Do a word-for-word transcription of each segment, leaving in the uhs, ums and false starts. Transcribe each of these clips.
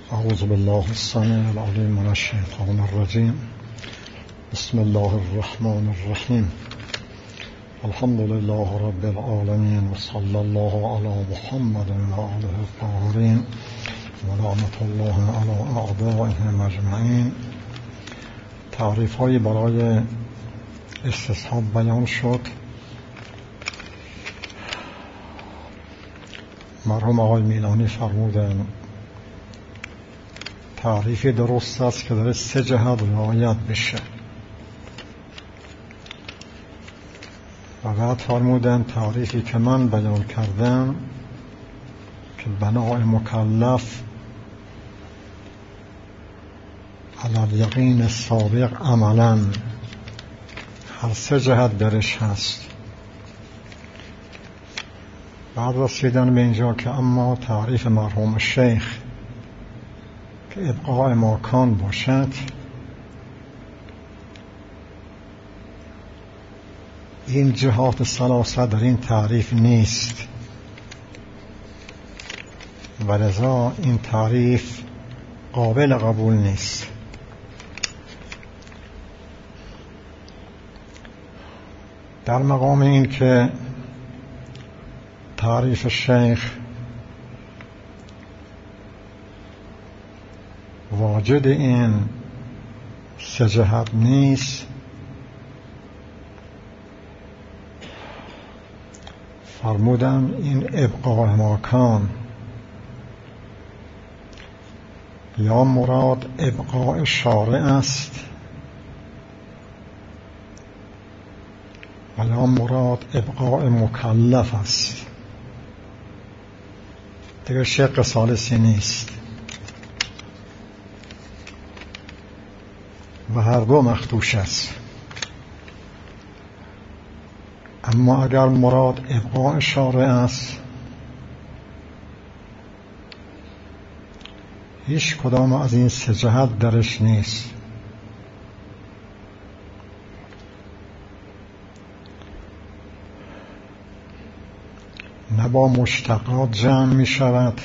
اعوذ بالله السمیع العلیم من الشیطان الرجیم. بسم الله الرحمن الرحیم. الحمد لله رب العالمین و صلی الله علی محمد و آله الطاهرین و لعنت الله علی اعدائهم اجمعین. تعریف های برای استصحاب بیان شد. مرحوم آقای میلانی فرمودن تعریفی درست است که در سه جهت رعایت بشه، و بعد فرمودن تعریفی که من بیان کردم که بنای مکلف علی الیقین سابق عملا هر سه جهت درش هست. بعد رسیدن به اینجا که اما تعریف مرحوم شیخ که ابقاء ماکان باشد این جهات ثلاثه در این تعریف نیست، و لذا این تعریف قابل قبول نیست. در مقام این که تعریف شیخ واجد این سه جهت نیست، فرمودن این ابقاء ماکان یا مراد ابقاء شارع است و یا مراد ابقاء مکلف است. دیگر شق ثالثی نیست و هر دو مخدوش است. اما اگر مراد ابقاء شارع است، هیچ کدام از این سه جهت درش نیست. نه با مشتقات جمع می شود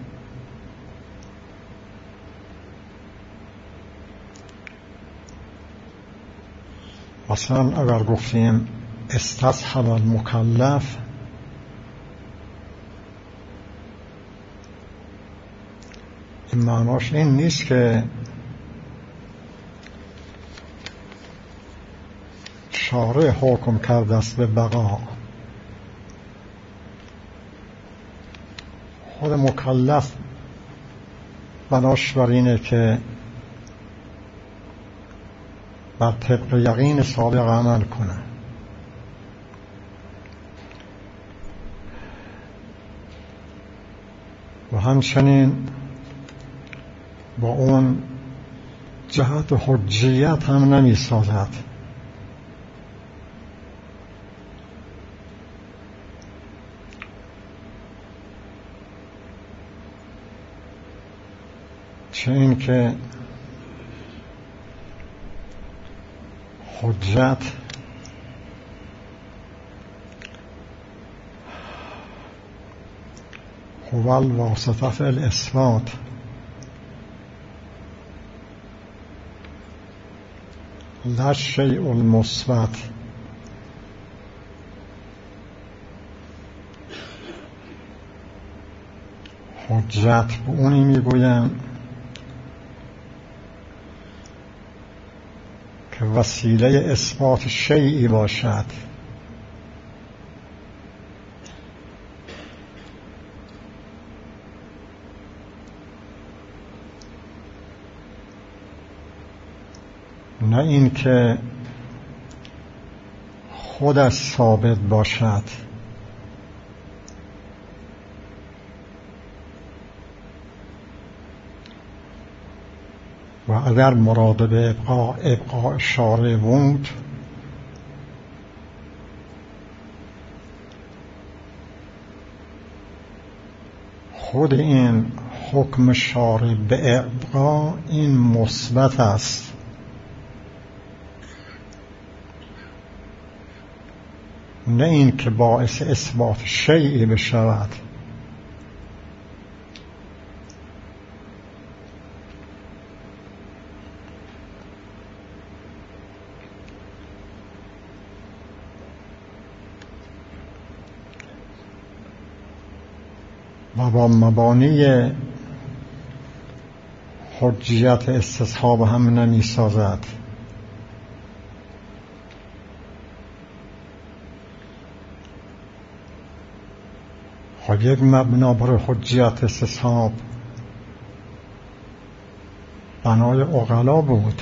مثلا اگر گفتیم استصحب المکلف، این معناش این نیست که شارع حکم کرده است به بقا. خود مکلف بناش بر اینه که بر طبق یقین سابق عمل کنه. و همچنین با اون جهت حجیت هم نمی سازد. چه این که حجت هو الواسطه فی الاثبات، لا الشیء المثبت. حجت به اونی میگویم که وسیله اثبات شیئی باشد، نه این که خودش ثابت باشد. و اگر مراد به ابقاء ابقاء شارع بود، خود این حکم شارع به ابقاء این مثبت است، نه این که باعث اثبات شیئی بشود. و با مبانی حجیت استصحاب هم نمی سازد. خب یک مبنا برای حجیت استصحاب بنای عقلا بود.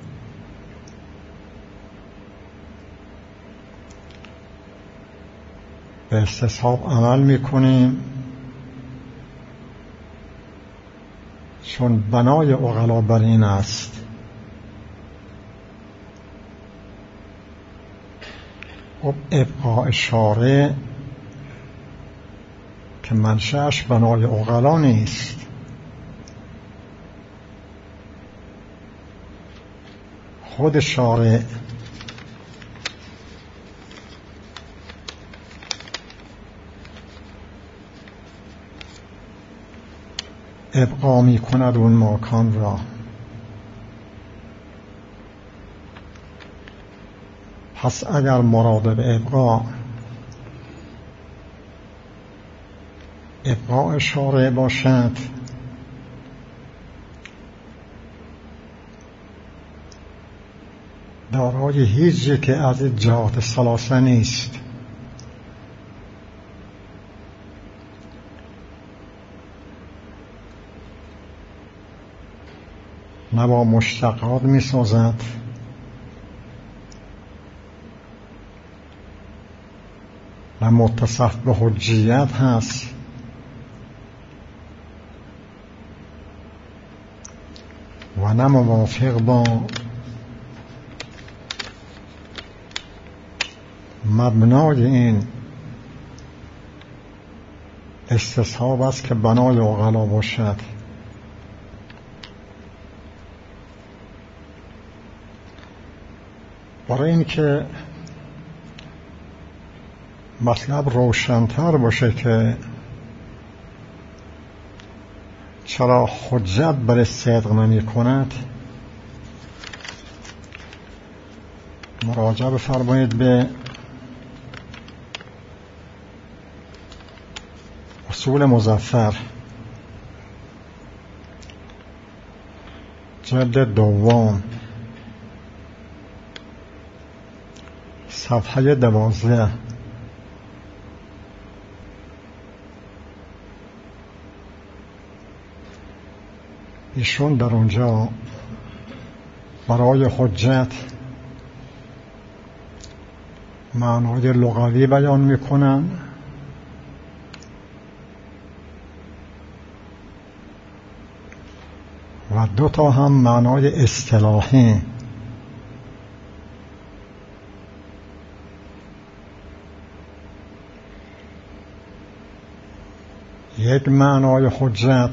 به استصحاب عمل میکنیم چون بنای عقلا بر این است. خب ابقاء شارع که منشأش بنای عقلا نیست، خود شارع ابقا می کند اون مکان را. پس اگر مراد به ابقا ابقاء شارع باشد، دارای هیچ یک از جهات ثلاثه نیست. نه با مشتقات می سازد نه متصف به حجیت هست و نه موافق با مبنای این استصحاب است که بنای عقلا باشد. برای اینکه مطلب روشن‌تر باشه که چرا حجت بر صدق نمی کند، مراجعه بفرمایید به اصول مظفر جلد دوم صفحه دوازده. ایشون در اونجا برای حجت معنای لغوی بیان میکنن و دو تا هم معنای اصطلاحی. یک معنای حجت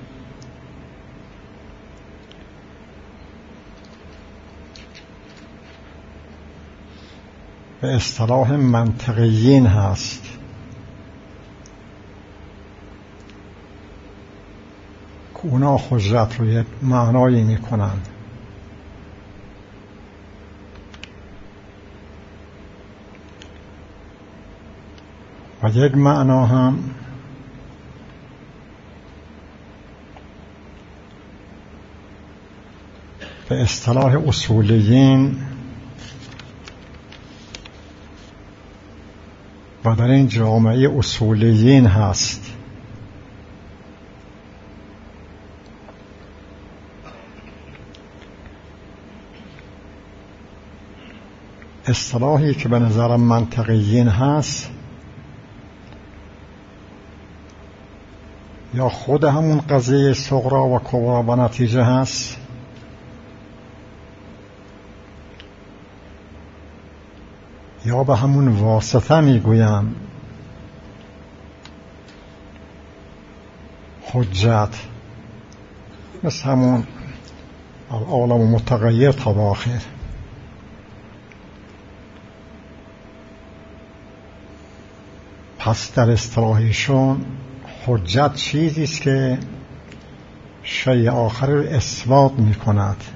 به اصطلاح منطقیین هست که اونا حجت رو یک معنایی میکنن و یک معنا هم به اصطلاح اصولیین و در این جامعه اصولیین هست. اصطلاحی که به نظر منطقیین هست یا خود همون قضیه صغرا و کبرا و نتیجه هست یا به همون واسطه میگویم حجت، مثل همون العالم متغیر تا به آخر. پس در اصطلاحشون حجت چیزی است که شیء آخر رو اثبات می کند.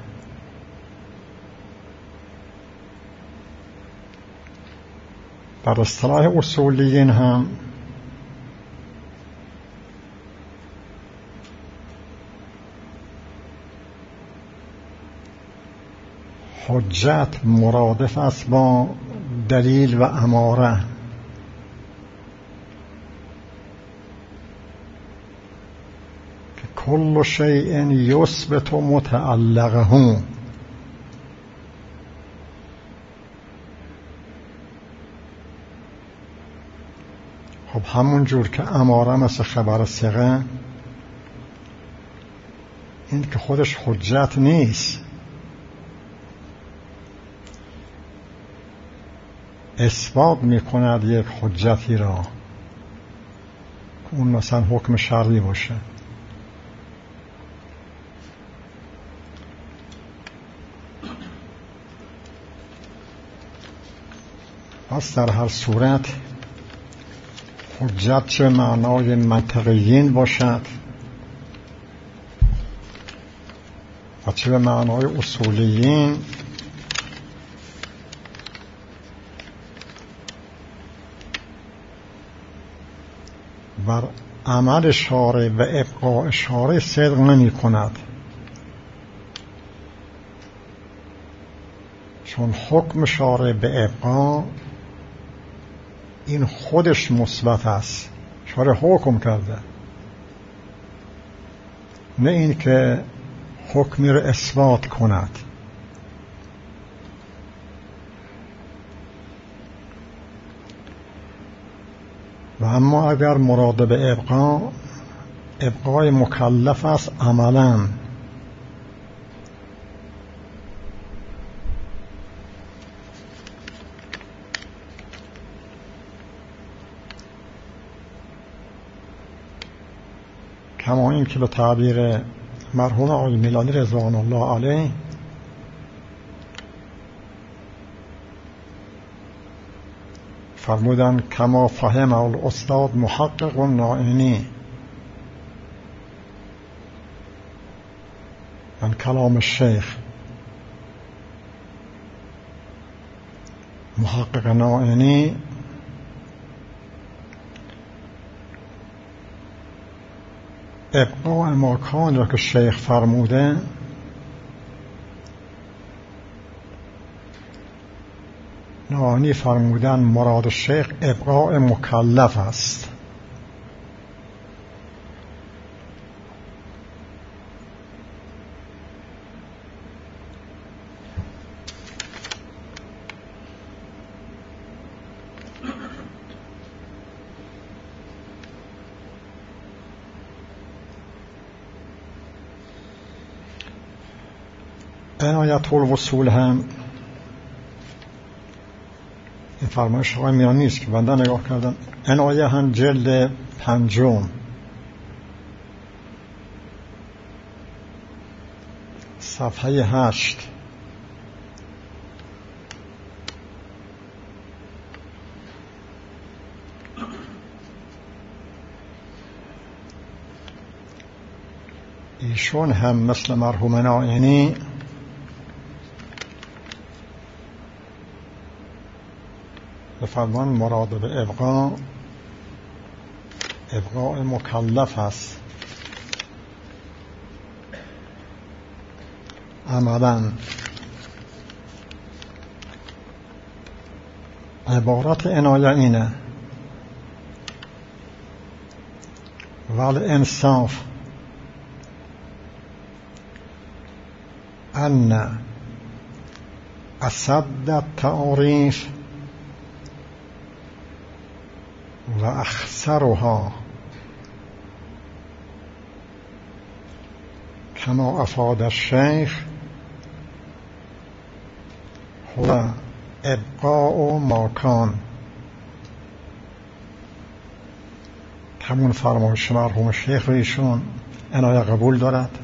در اصطلاح اصولیین هم حجت مرادف است با دلیل و اماره. که کل شیء یثبت متعلقه، خب همون جور که اماره مثل خبر ثقه، این که خودش حجت نیست، اثبات میکند یک حجتی را که اون مثلا حکم شرعی باشه. پس در هر صورت حجت چه معنای منطقیین باشد و چه به معنای اصولیین، بر عمل شارع و ابقاء شارع صدق نمی کند، چون حکم شارع به ابقاء این خودش مثبت است، شارع حکم کرده، نه این که حکمی رو اثبات کند. و اما اگر مراد به ابقاء ابقای مکلف است عملاً، کما این که به تعبیر مرحوم آقای میلانی رضوان الله علیه فرمودن کما فهم الاستاد محقق النائینی من کلام الشیخ، محقق نائینی ابقاء مکان را که شیخ فرموده نائینی فرمودن مراد شیخ ابقاء مکلف است. عنایت الوصول هم این فرمایش آقای میانی است که بنده نگاه کردم. عنایه هم جلد پنجم صفحه هشت ایشون هم مثل مرحوم نائینی به فرمان مراد به ابقاء ابقاء مکلف است عملاً. عبارت عنایه اینه والانصاف ان اصد التعاریف و اخسرها کما افاد الشیخ هو ابقاء مکان. همون فرمایش مرحوم شیخ رو ایشون عنایه قبول دارد.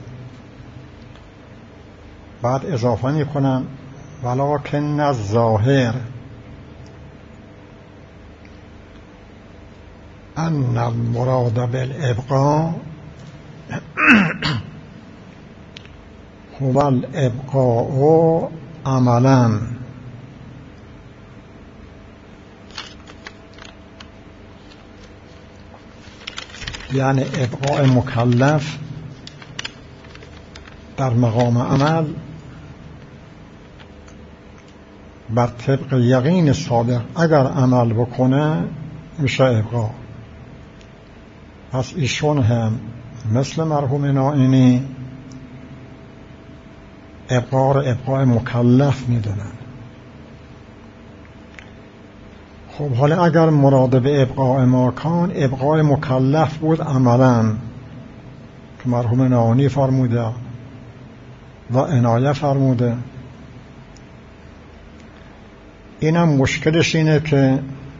بعد اضافه می کنم ولکن الظاهر ان المراد بالابقاء هو الابقاء عملا. یعنی ابقاء مکلف در مقام عمل بر طبق یقین سابق اگر عمل بکنه میشه ابقا. پس ایشون هم مثل مرحوم نائینی ابقا رو ابقای مکلف میدونن. خب حالا اگر مراد به ابقاء ماکان ابقای مکلف بود عملا که مرحوم نائینی فرموده و عنایه فرموده، اینم مشکلش اینه که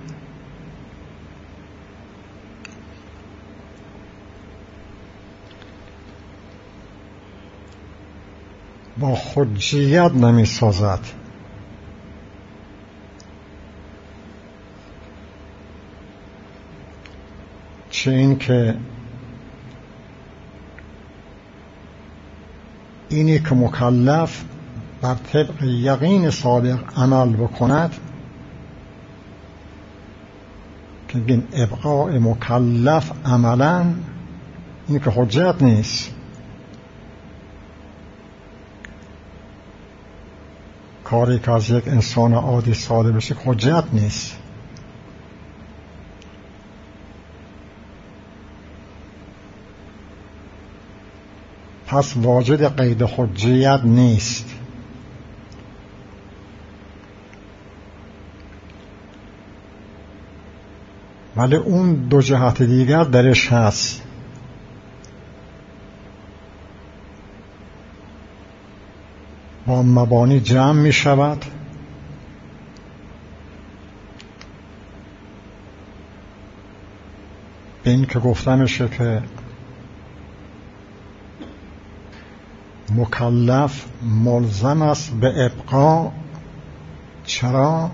با حجیت نمی سازد. چه این که اینی که مکلف بر طبق یقین سابق عمل بکند که این ابقاء مکلف عملا این که حجت نیست. کاری که از یک انسان عادی ساده بشه حجت نیست. پس واجد قید حجیت نیست. ولی اون دو جهت دیگر درش هست. با مبانی جمع می شود به این که گفته میشه که مکلف ملزم است به ابقا. چرا؟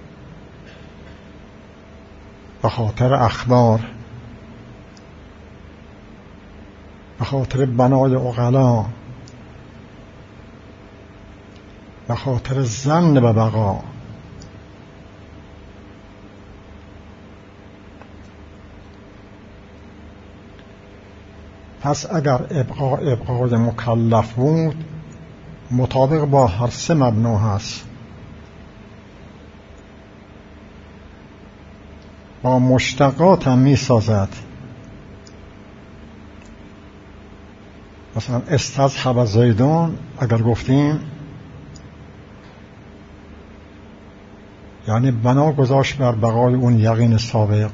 به خاطر اخبار، به خاطر بنای عقلا، به خاطر ظن به بقا. پس اگر ابقا ابقای مکلف بود مطابق با هر سه مبنا هست. با مشتقات هم می سازد. مثلا استذهب زیدون اگر گفتیم یعنی بنا گذاشت بر بقای اون یقین سابق.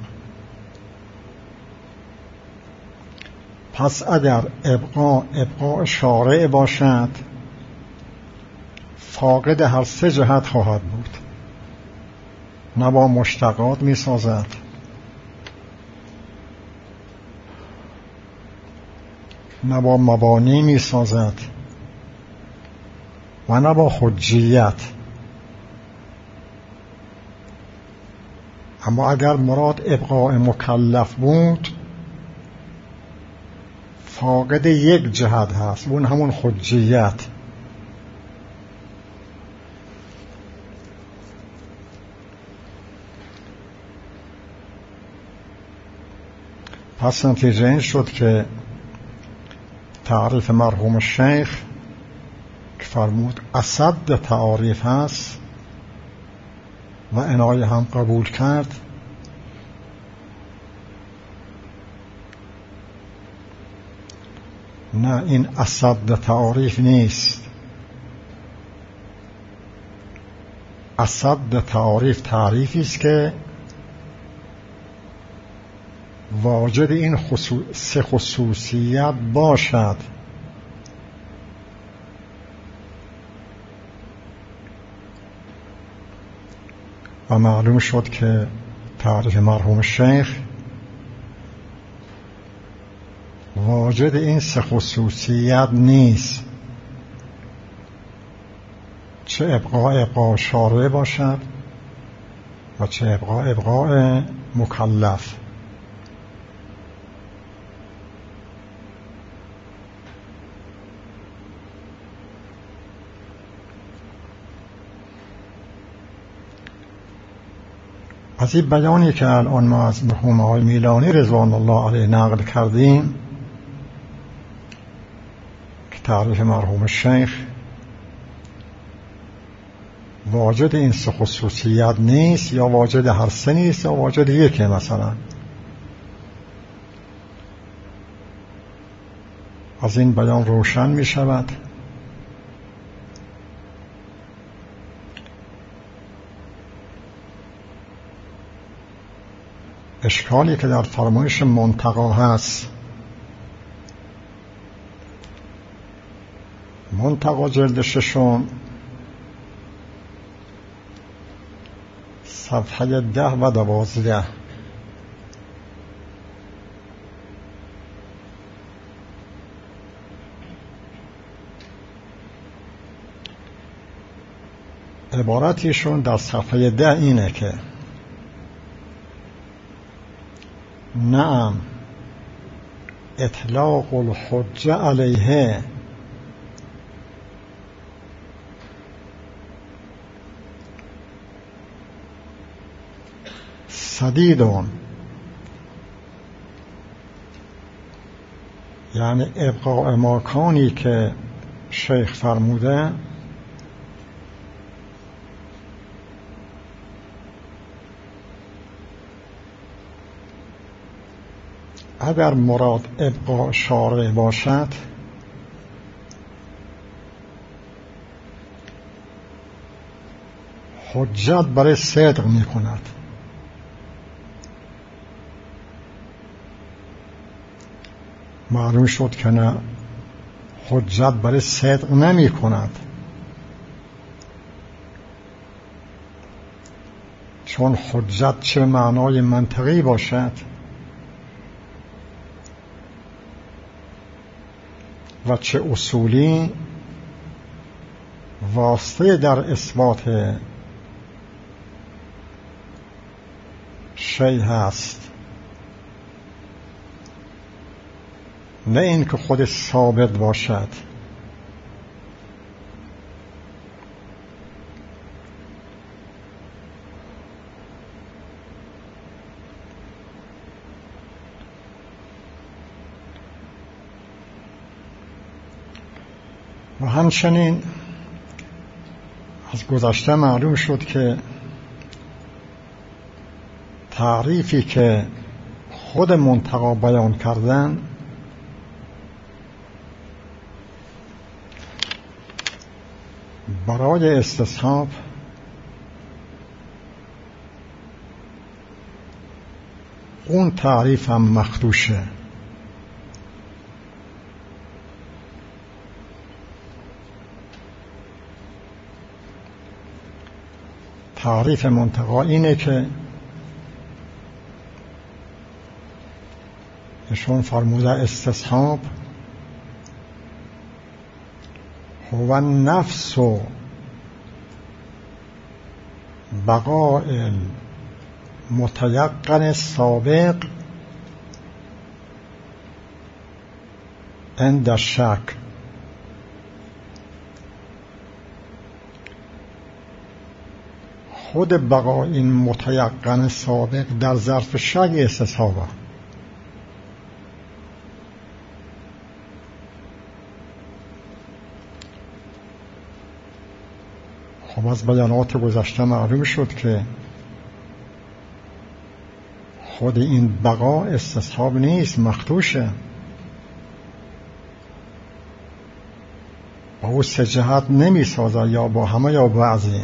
پس اگر ابقا ابقا شارع باشد فاقد هر سه جهت خواهد بود. نه با مشتقات می سازد، نه با مبانی می سازد و نه با حجیت. اما اگر مراد ابقاء مکلف بود فاقد یک جهت هست، اون همون حجیت. پس نتیجه این شد که تعریف مرحوم شیخ که فرمود اصد تعاریف هست و عنایه هم قبول کرد، نه این اصد تعاریف نیست. اصد تعاریف تعریفی است که واجد این سه خصوصیت باشد. و معلوم شد که تعریف مرحوم شیخ واجد این سه خصوصیت نیست، چه ابقاء ابقاء شارع باشد و چه ابقاء ابقاء مکلف. از این بیانی که الان ما از مرحوم آقای میلانی رضوان الله علیه نقل کردیم که تعریف مرحوم شیخ واجد این سه خصوصیت نیست، یا واجد هر سه نیست، یا واجد یکه مثلا. از این بیان روشن می شود اشکالی که در فرمایش منتقی هست. منتقی جلد ششم صفحه ده و دوازده. عبارتیشون در صفحه ده اینه که نعم اطلاق الحجه علیه سدیدون، یعنی ابقاء ماکانی که شیخ فرموده اگر مراد ابقاء شارع باشد حجت برای صدق می کند. معلوم شد که نه، حجت برای صدق نمی کند، چون حجت چه معنای منطقی باشد و چه اصولی واسطه در اثبات شیء هست، نه این که خود ثابت باشد. و همچنین از گذشته معلوم شد که تعریفی که خود منتقی بیان کردن برای استصحاب اون تعریف هم مخدوشه. تعریف منتقی اینه که ایشون فرموده استصحاب هو نفس و بقاء متیقن سابق عند الشک. خود بقاء این متیقن سابق در ظرف شک استصحابه. خب از بیانات گذشته معلوم شد که خود این بقا استصحاب نیست، مخدوشه. با او سه جهت نمی سازه، یا با همه یا بعضی.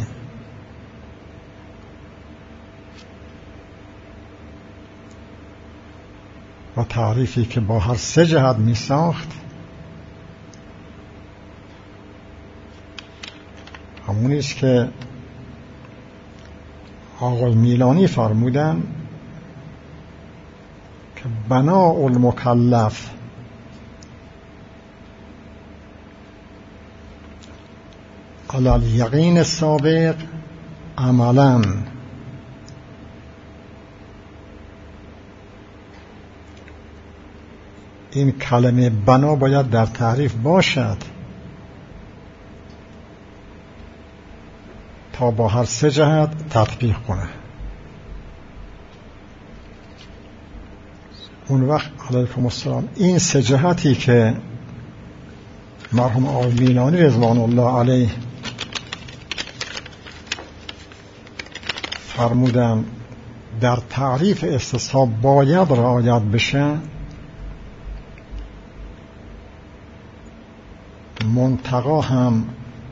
و تعریفی که با هر سه جهت می ساخت همونیست که آقای میلانی فرمودن که بناء المکلف علی الیقین السابق عملا. این کلمه بنا باید در تعریف باشد تا با هر سه جهت تطبیق کنه. اون وقت علیکم السلام این سه جهتی که مرحوم آقای میلانی رضوان الله علیه فرمودن در تعریف استصحاب باید رعایت بشه، منتقا هم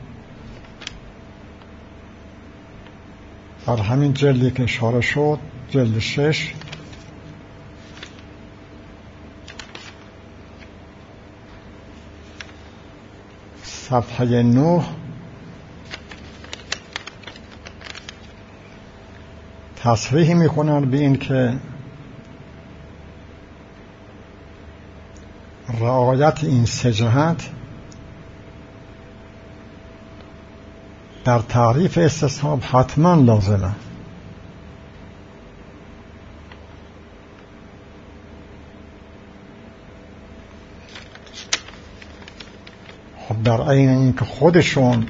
در همین جلدی که اشاره شد، جلد شش، صفحه نه، تصریح میکنن به این که رعایت این سه جهت در تعریف استصحاب حتما لازمه. خب در عین این که خودشون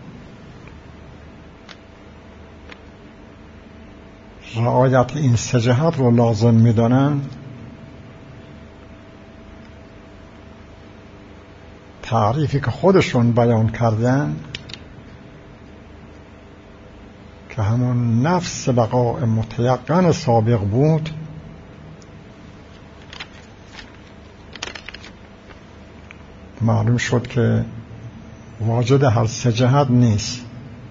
رعایت این سه جهت رو لازم میدانن، تعریفی که خودشون بیان کردن که همون نفس بقاء متیقن سابق بود، معلوم شد که واجد هر سه جهت نیست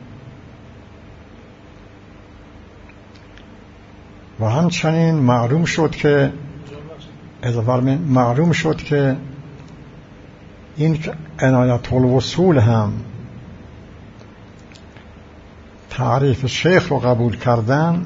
و همچنین معلوم شد که معلوم شد که این عنایت الوصول هم تعریف شیخ رو قبول کردن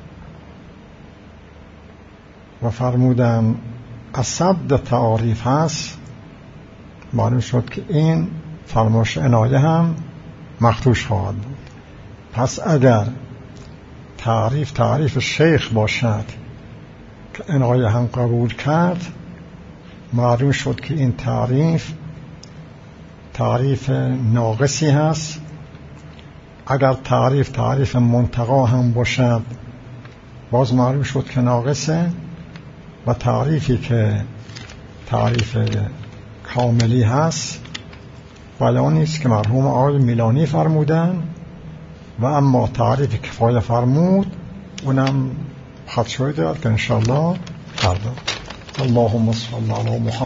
و فرمودن اصد تعریف هست. معلوم شد که این فرمایش عنایه هم مخدوش خواهد بود. پس اگر تعریف تعریف شیخ باشد که عنایه هم قبول کرد، معلوم شد که این تعریف تعریف ناقصی هست. اگر تعریف تعریف منتقا هم باشد، باز معلوم شد که ناقصه و تعریفی که تعریف کاملی هست بیانی است که مرحوم آقای میلانی فرمودن و اما تعریف کفایه فرمود اونم خط شده که انشاءالله فردا. اللهم صل علی محمد.